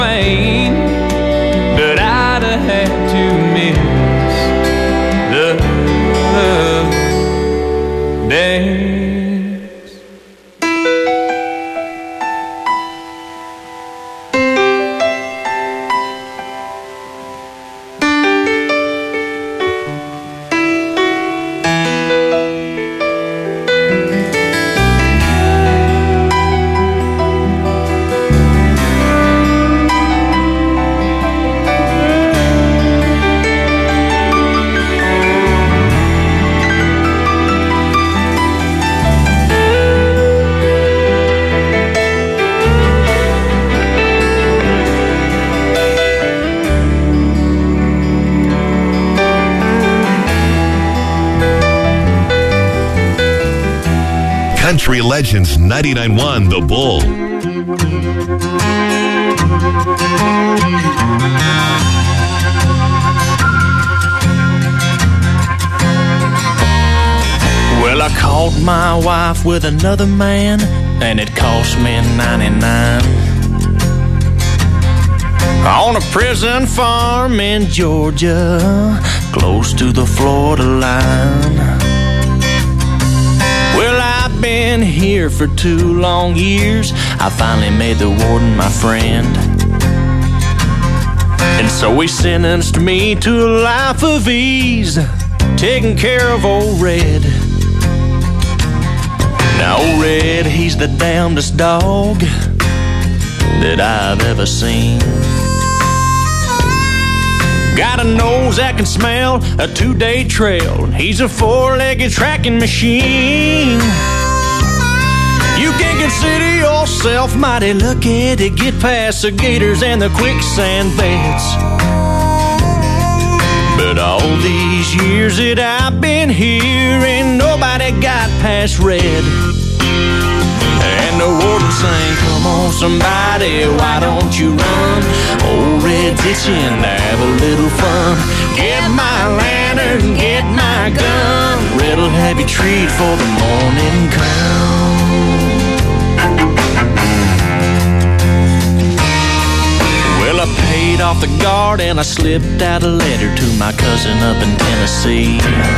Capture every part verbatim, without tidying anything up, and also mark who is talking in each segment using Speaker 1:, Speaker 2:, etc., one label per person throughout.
Speaker 1: pain, but I'd have had to miss the dance.
Speaker 2: Country Legends ninety-nine point one The Bull.
Speaker 3: Well, I caught my wife with another man, and it cost me ninety-nine. On a prison farm in Georgia, close to the Florida line. Well, I've been here for two long years. I finally made the warden my friend. And so he sentenced me to a life of ease, taking care of old Red. Now, old Red, he's the damnedest dog that I've ever seen. Got a nose that can smell a two-day trail. He's a four-legged tracking machine. You can consider yourself mighty lucky to get past the gators and the quicksand beds. But all these years that I've been here, ain't nobody got past Red. And the warden sang, come on somebody, why don't you run? Old Red's itching to have a little fun. Get my lantern, get my gun. Red'll have you treat for the morning come. Well, I paid off the guard and I slipped out a letter to my cousin up in Tennessee.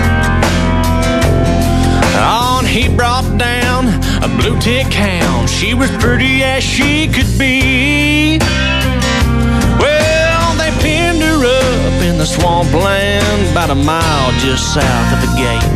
Speaker 3: On he brought down a blue tick hound. She was pretty as she could be. Well, they pinned her up in the swampland about a mile just south of the gate.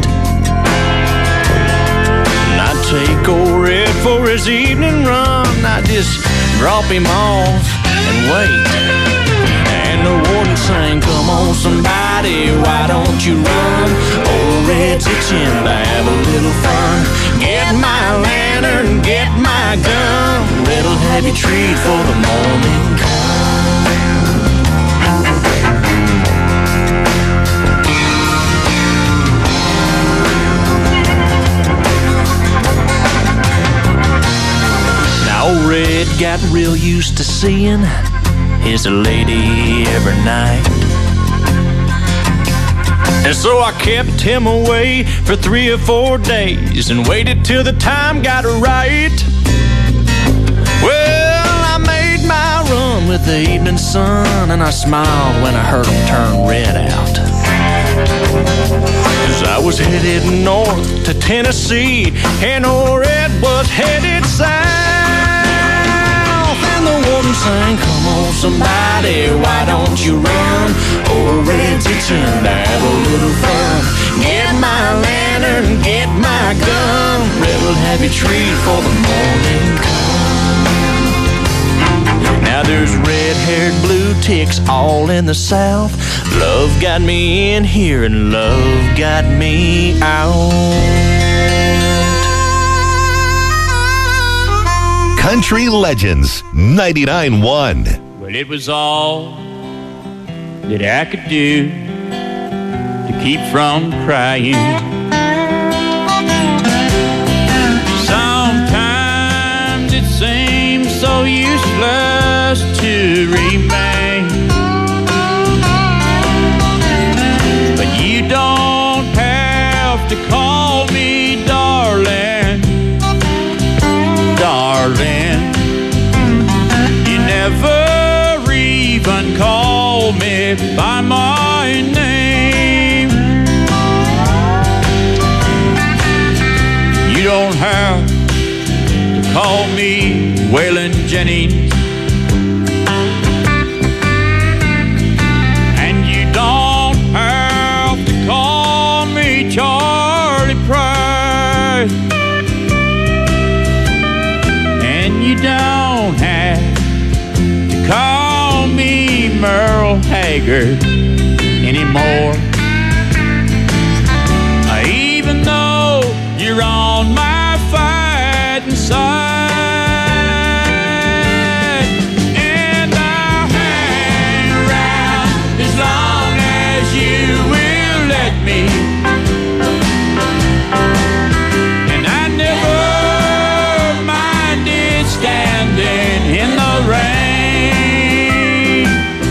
Speaker 3: And I'd take old Red for his evening run. I'd just drop him off and wait. And the warden sang, come on somebody, why don't you run? Old Red's itching to have a little fun. Get my lantern, get my gun. Red'll have you treat for the morning come. Now old Red got real used to seeing his lady every night. And so I kept him away for three or four days and waited till the time got right. Well, I made my run with the evening sun, and I smiled when I heard him turn Red out. As I was headed north to Tennessee, and old Red was headed south. And the warden sang, come on somebody, why don't you run? Old Red's itching to have a little fun. Get my lantern, get my gun. Red'll have you treat for the morning come. Now there's red-haired blue ticks all in the south. Love got me in here and love got me out.
Speaker 2: Country Legends ninety-nine point one.
Speaker 1: Well, it was all that I could do to keep from crying. Sometimes it seems so useless to remain, but you don't have to call me darling, darling. You never by my name. You don't have to call me Waylon Jennings, and you don't have to call me Charlie Price, and you don't have to call me Merle Haggard anymore. Even though you're on my fighting side, and I'll hang around as long as you will let me. And I never minded standing in the rain,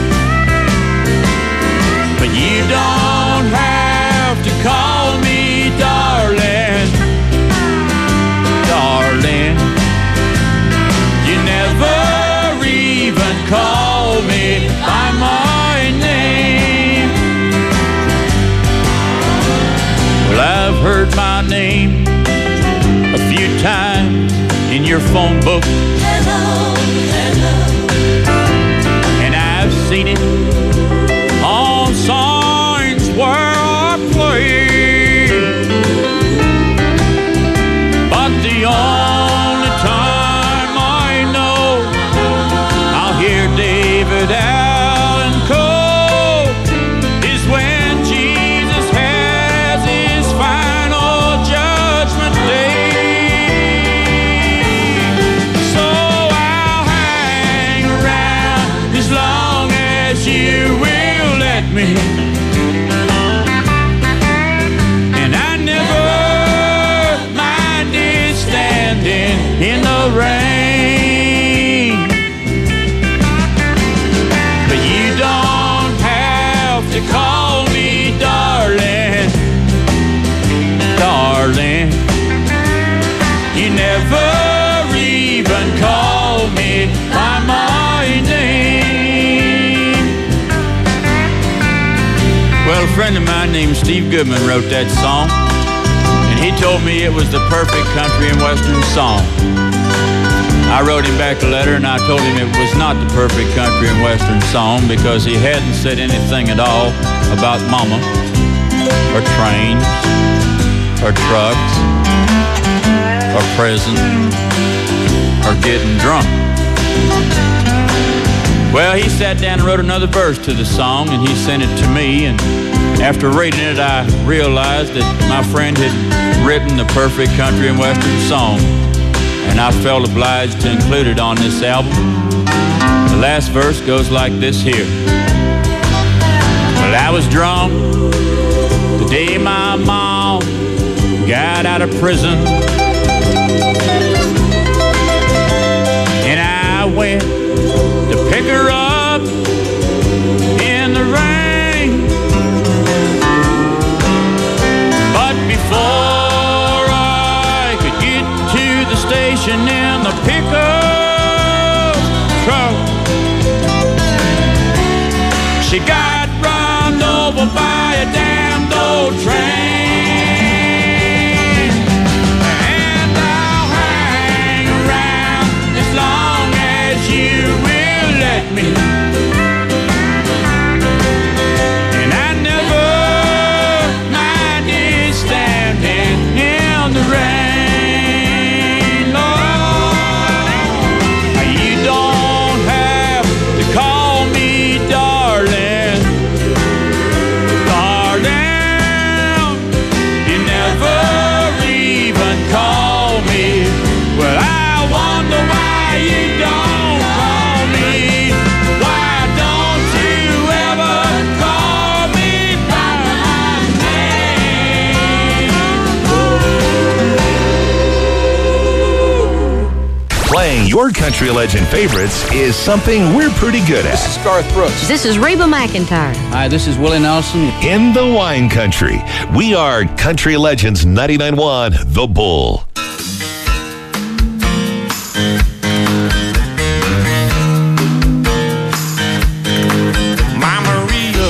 Speaker 1: but you don't have to call me darling, darling. You never even call me by my name. Well, I've heard my name a few times in your phone book. Hello, hello. And I've seen it on signs where I play. But the only time I know I'll hear David Allen Coe is when Jesus has his final judgment day. So I'll hang around as long as you will let me. And I never minded standing in the rain, but you don't have to call me darling, darling. You never even call me by my name. Well, a friend of mine named Steve Goodman wrote that song, and he told me it was the perfect country and western song. I wrote him back a letter and I told him it was not the perfect country and western song because he hadn't said anything at all about mama, or trains, or trucks, or prison, or getting drunk. Well, he sat down and wrote another verse to the song, and he sent it to me, and after reading it, I realized that my friend had written the perfect country and western song, and I felt obliged to include it on this album. The last verse goes like this here. Well, I was drunk the day my mom got out of prison, and I went to pick her up in the rain. But before I could get to the station in the pickup truck, she got run over by a damned old train. And I'll hang around as long as you will let me. And I never minded standing in the rain. Lord, you don't have to call me darling, darling. You never even call me. Well, I wonder why you don't call me. Why don't you ever call me by my name?
Speaker 2: Playing your country legend favorites is something we're pretty good at.
Speaker 4: This is Garth Brooks.
Speaker 5: This is Reba McEntire.
Speaker 3: Hi, this is Willie Nelson.
Speaker 2: In the wine country, we are Country Legends ninety-nine point one, The Bull.
Speaker 3: Mama Maria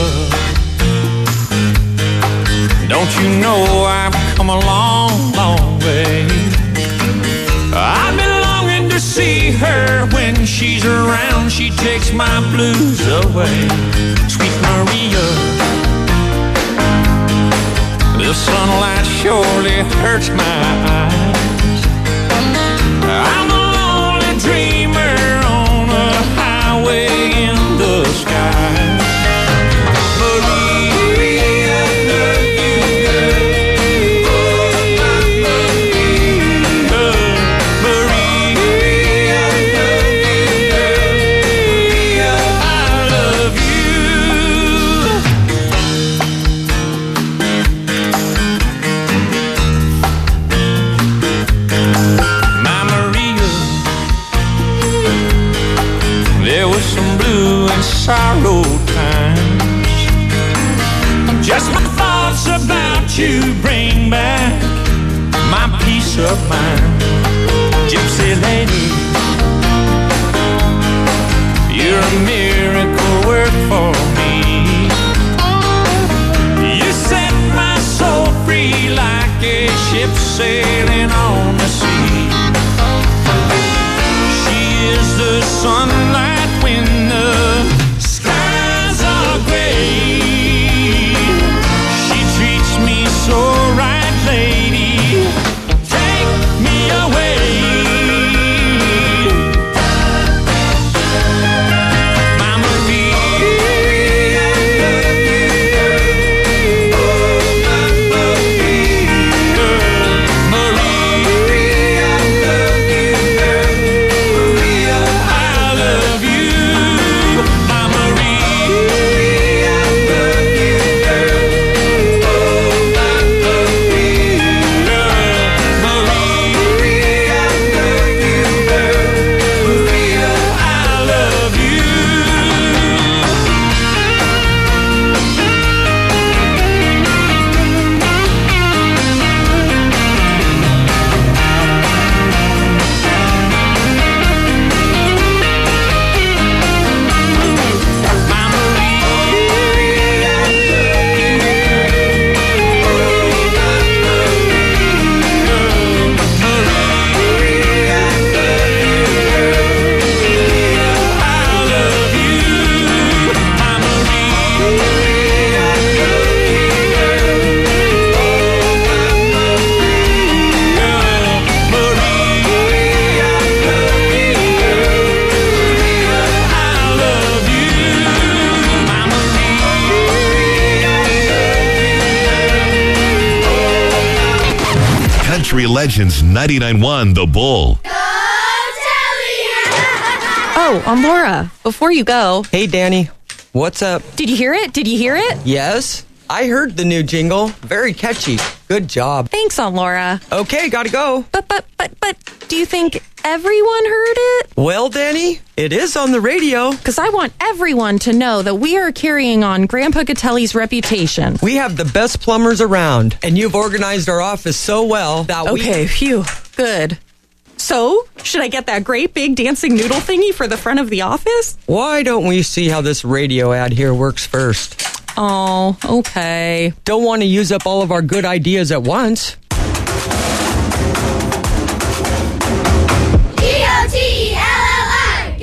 Speaker 3: takes my blues away. Sweet Maria, the sunlight surely hurts my eyes. I'm a lonely dreamer on a highway in the sky. Maria, love you, girl. Maria, love you, girl. I love you. My Maria, there was some blue and sorrow times. Just my thoughts about you bring back my peace of mind. Gypsy lady, you're a miracle work for me. You set my soul free like a ship sailing on the sea. She is the sunlight when the skies are gray. She treats me so right, lady. Take me away. My Maria, Maria, I love you. My Maria, I love you.
Speaker 2: Country Legends ninety-nine point one The Bull.
Speaker 4: Oh, I'm Laura. Before you go,
Speaker 5: Hey, Danny. What's up?
Speaker 4: did you hear it? Did you hear it?
Speaker 5: Yes? I heard the new jingle. Very catchy. Good job.
Speaker 4: Thanks, Aunt Laura.
Speaker 5: Okay, gotta go.
Speaker 4: But, but, but, but, do you think everyone heard it?
Speaker 5: Well, Danny, it is on the radio.
Speaker 4: Because I want everyone to know that we are carrying on Grandpa Gatelli's reputation.
Speaker 5: We have the best plumbers around, and you've organized our office so well that we...
Speaker 4: Okay, phew, good. So, should I get that great big dancing noodle thingy for the front of the office?
Speaker 5: Why don't we see how this radio ad here works first?
Speaker 4: Oh, okay.
Speaker 5: Don't want to use up all of our good ideas at once.
Speaker 6: G O T E L L I,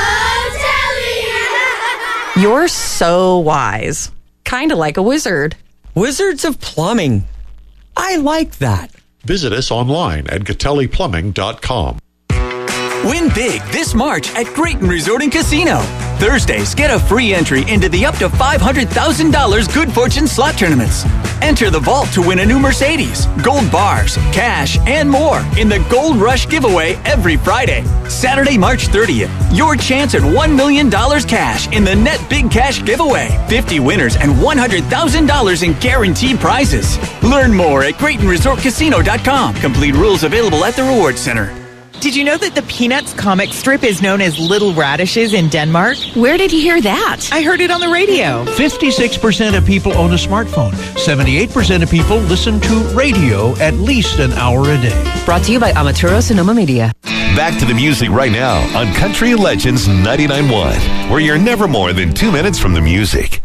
Speaker 6: Go Telly!
Speaker 4: You're so wise. Kind of like a wizard.
Speaker 5: Wizards of Plumbing. I like that.
Speaker 7: Visit us online at gatelli plumbing dot com.
Speaker 8: Win big this March at Grayton Resort and Casino. Thursdays, get a free entry into the up to five hundred thousand dollars Good Fortune slot tournaments. Enter the vault to win a new Mercedes, gold bars, cash, and more in the Gold Rush giveaway every Friday. Saturday, March thirtieth, your chance at one million dollars cash in the Net Big Cash giveaway. fifty winners and one hundred thousand dollars in guaranteed prizes. Learn more at Grayton Resort Casino dot com. Complete rules available at the Rewards Center.
Speaker 9: Did you know that the Peanuts comic strip is known as Little Radishes in Denmark?
Speaker 4: Where did you hear that?
Speaker 9: I heard it on the radio.
Speaker 10: fifty-six percent of people own a smartphone. seventy-eight percent of people listen to radio at least an hour a day.
Speaker 11: Brought to you by Amaturo Sonoma Media.
Speaker 2: Back to the music right now on Country Legends ninety-nine point one, where you're never more than two minutes from the music.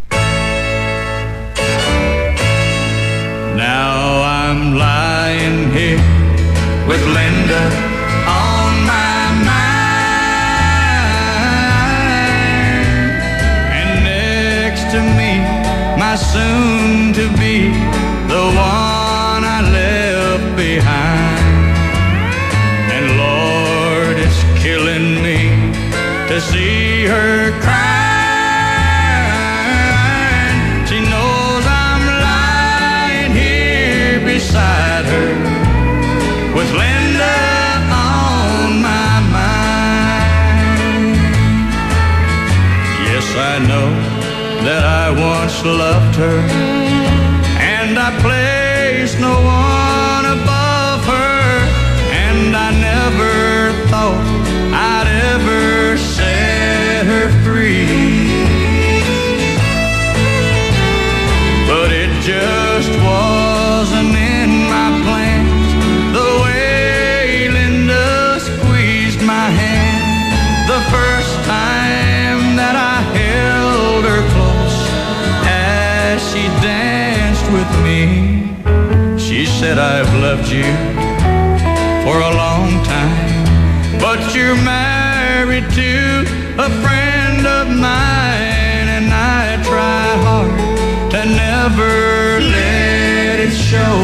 Speaker 3: Now I'm lying here with Linda on my mind. soon-to-be, the one I left behind. And Lord, it's killing me to see her crying. She knows I'm lying here beside her with Linda on my mind. Yes, I know that I once loved her, and I placed no one above her, and I never thought I'd ever set her free. But it just wasn't in my plans, the way Linda squeezed my hand the first time that I held her close as she danced with me. She said, I've loved you for a long time, but you're married to a friend of mine, and I try hard to never let it show.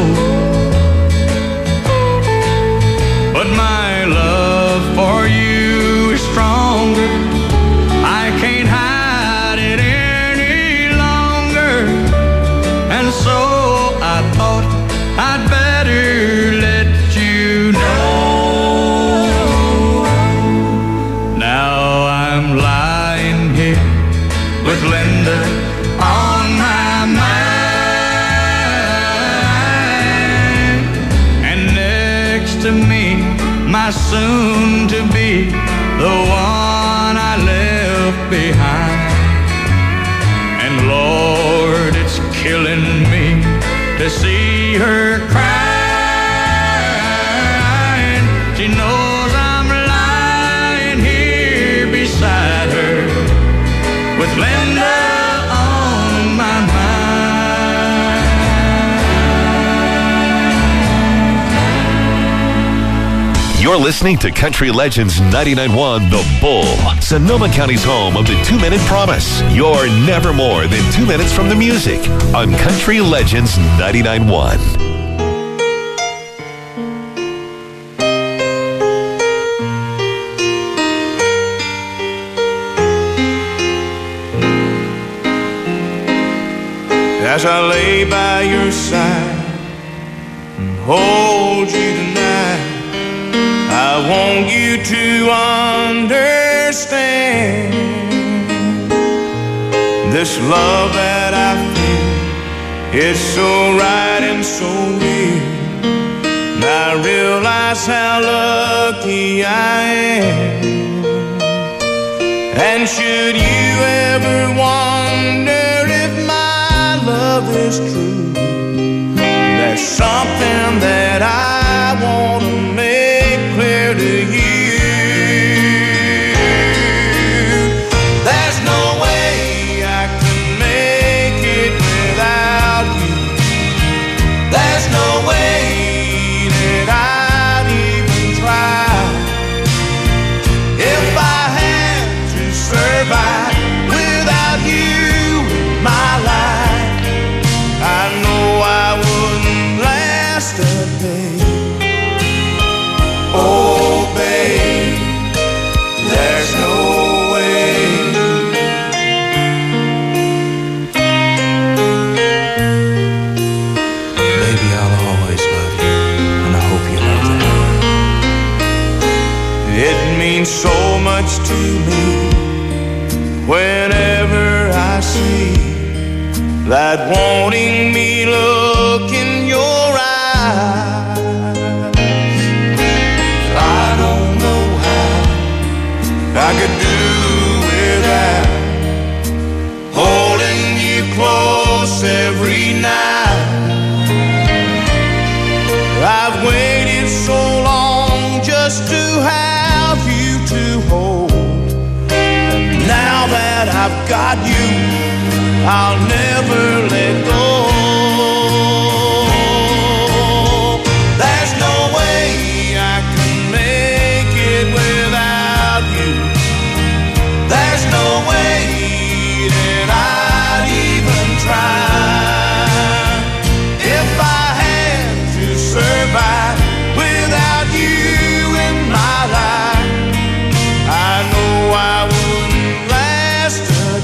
Speaker 3: But my love for you is stronger. I can't hide it any longer, and so I thought I'd better let you know. Now I'm lying here with Linda on my mind, and next to me, my soon-to-be, the one I left behind. And Lord, it's killing me to see her crying. She knows I'm lying here beside her with Linda on my mind.
Speaker 2: You're listening to Country Legends ninety-nine point one The Bull, Sonoma County's home of the two-minute promise. You're never more than two minutes from the music on Country Legends ninety-nine point one.
Speaker 3: As I lay by your side and hold you tonight, I want you to understand this love that I feel is so right and so real. And I realize how lucky I am. And should you ever wonder if my love is true, there's something that I want to make clear to you. There's no way I can make it without you. There's no way that I'd even try if I had to survive without you in my life. I know I wouldn't last a day. Oh, babe, there's no way. Baby, I'll always love you, and I hope you know that. It means so much to me whenever I see that wanting me look in your eyes. I don't know how I could do without holding you close every night. I've waited so long just to have you to hold, and now that I've got you, I'll never let go. There's no way I can make it without you. There's no way that I'd even try.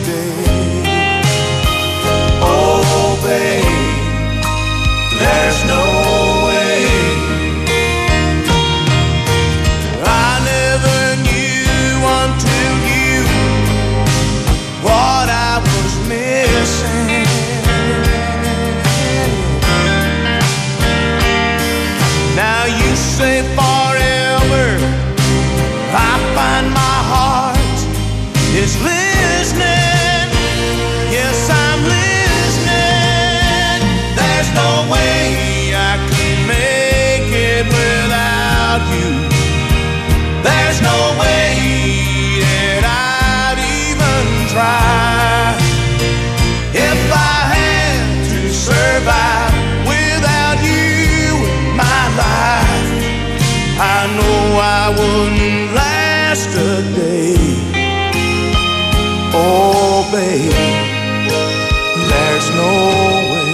Speaker 3: yesterday. Oh, babe, there's no way. I never knew until you what I was missing. Now you say forever, I find my heart is listening. Yes, I'm listening. There's no way I can make it without you. There's no way that I'd even try. If I had to survive without you in my life, I know I wouldn't last a day. Oh, baby, there's no way.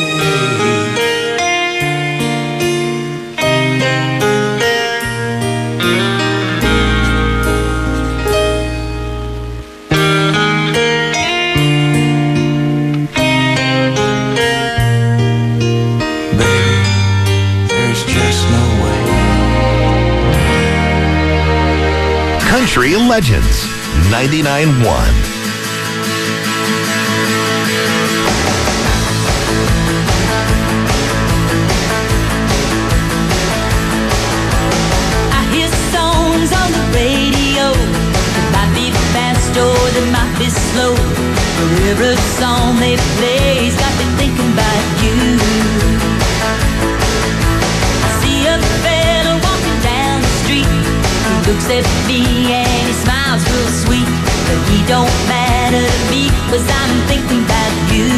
Speaker 2: Country Legends ninety-nine point one.
Speaker 12: I hear songs on the radio. They might be fast or they might be slow. But every song they play's got me thinking about you. I see a fella walking down the street. He looks at me and he smiles real sweet. But he don't matter to me, 'cause I'm thinking about you.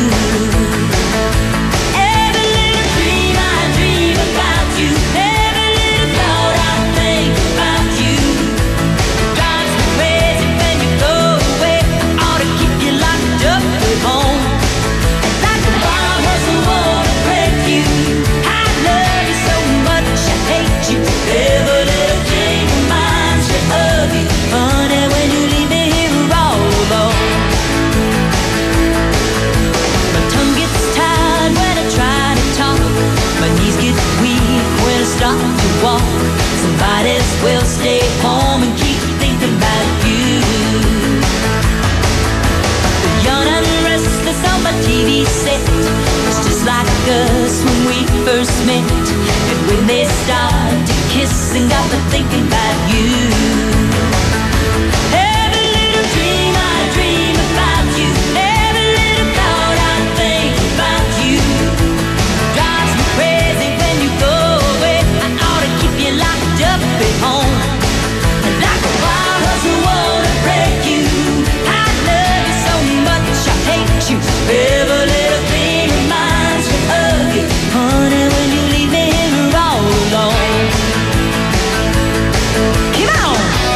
Speaker 12: Every little dream I dream about you. Every little thought I think about you. Drives me crazy when you go away. I ought to keep you locked up at home. And like a bomb hustle wanna break you. I love you so much, I hate you. Every little thing reminds me of you. Honey, when you leave me here all alone. My tongue gets tired when I try to talk. My knees get weak when I start to walk. Somebody's will stay home and keep thinking about you. The young and restless on my T V set. It's just like us when we first met. And when they start to kiss and got me thinking about you. Every little dream I dream about you. Every little thought I think about you. Drives me crazy when you go away. I ought to keep you locked up at home. Like a wild hustle wanna break you. I love you so much, I hate you. Every little thing reminds me of you. Honey, when you leave me here all alone. Come on!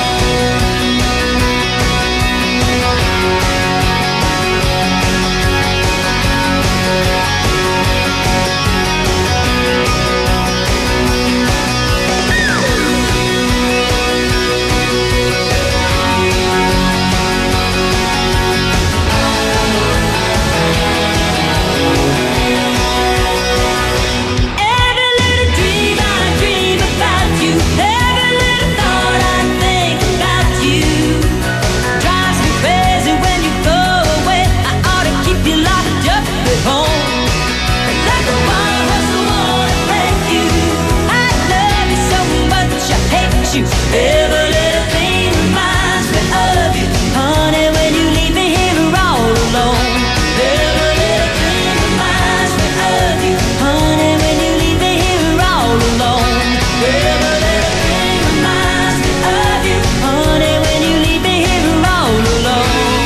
Speaker 12: Every little dream I dream about you. Every little thought I think about you. Drives me crazy when you go away. I ought to keep you locked up at home. Like a wild hustle wanna break you. I love you so much, I hate you. Every little thing reminds me of you. Honey, when you leave me here all alone. Every little thing reminds me of you. Honey, when you leave me here all alone. Every little thing reminds me of you. Honey, when you leave me here all alone.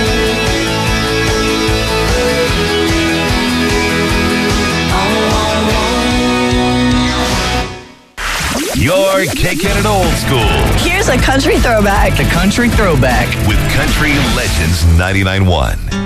Speaker 2: You're kicking it old school
Speaker 13: Here's a country throwback.
Speaker 8: The Country Throwback.
Speaker 2: with Country Legends ninety-nine point one.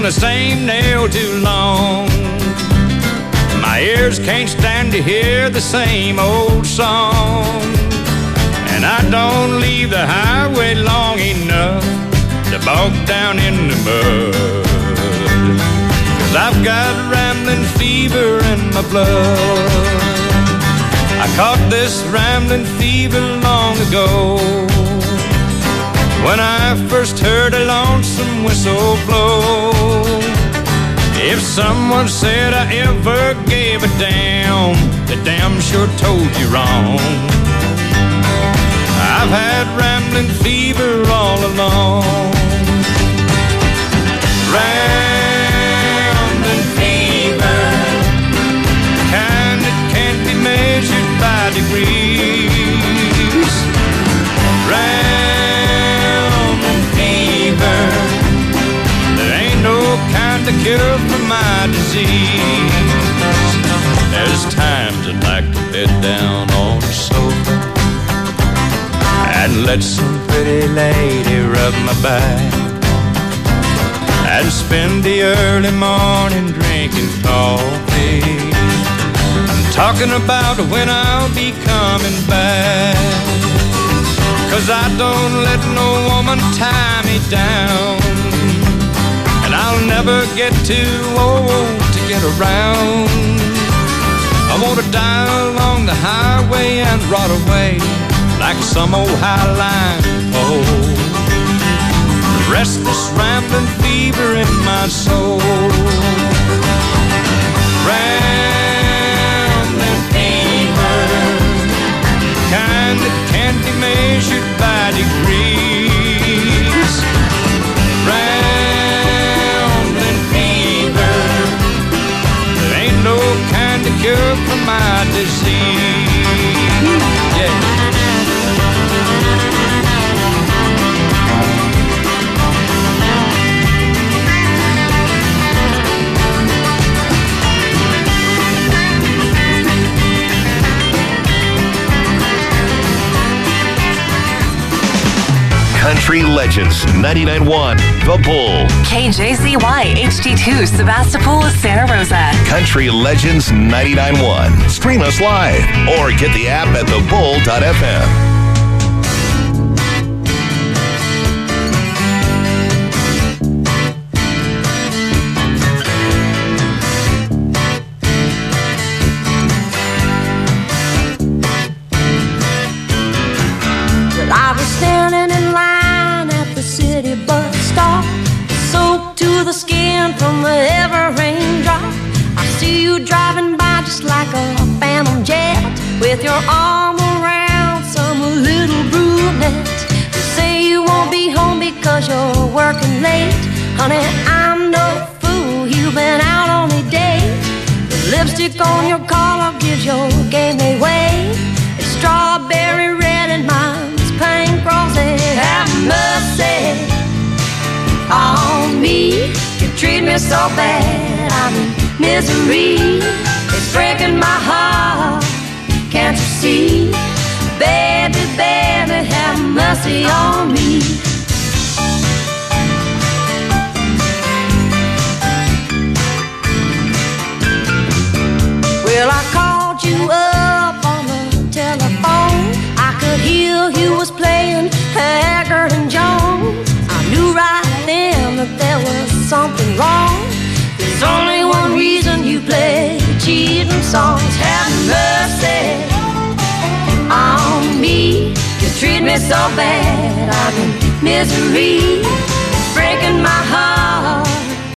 Speaker 3: the same nail too long. My ears can't stand to hear the same old song. And I don't leave the highway long enough to bog down in the mud. 'Cause I've got rambling fever in my blood. I caught this rambling fever long ago, when I first heard a lonesome whistle blow. If someone said I ever gave a damn, they damn sure told you wrong. I've had rambling fever all along. Rambling fever, kind that can't be measured by degrees. Rambling fever, there ain't no kind of cure for my disease. There's times I'd like to bed down on the sofa and let some pretty lady rub my back, and spend the early morning drinking coffee, and talking about when I'll be coming back. 'Cause I don't let no woman tie me down, and I'll never get too old to get around. I want to die along the highway and rot away like some old highline pole. Restless rambling fever in my soul. Rambling fever, kind that can't be measured by degrees. Rambling fever, there ain't no kind of cure for my disease. Yeah.
Speaker 2: Country Legends ninety-nine point one, The Bull.
Speaker 11: K J Z Y H D two, Sebastopol, Santa Rosa.
Speaker 2: Country Legends ninety-nine point one. Stream us live or get the app at the bull dot f m.
Speaker 12: From every raindrop, I see you driving by just like a phantom jet, with your arm around some little brunette. You say you won't be home because you're working late. Honey, I'm no fool, you've been out on a date. The lipstick on your collar gives your game away. It's strawberry red and mine's pink rosy. Have mercy on me. Treat me so bad, I'm in misery. It's breaking my heart, can't you see? Baby, baby, have mercy on me. Well, I called you up on the telephone. I could hear you was playing Haggard and Jones. I knew right then that there was something wrong. There's only one reason you play cheating songs. Have mercy on me. You treat me so bad, I'm in misery. It's breaking my heart,